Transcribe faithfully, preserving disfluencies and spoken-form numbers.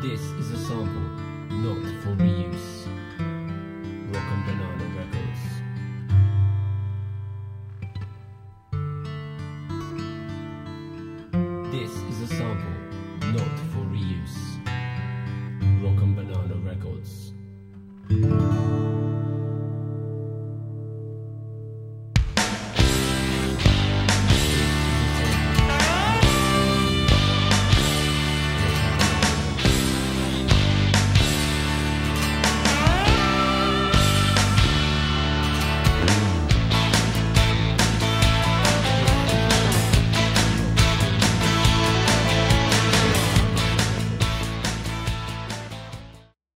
This is a sample, not for reuse. Rock and Banana Records. This is a sample, not for reuse. Rock and Banana Records.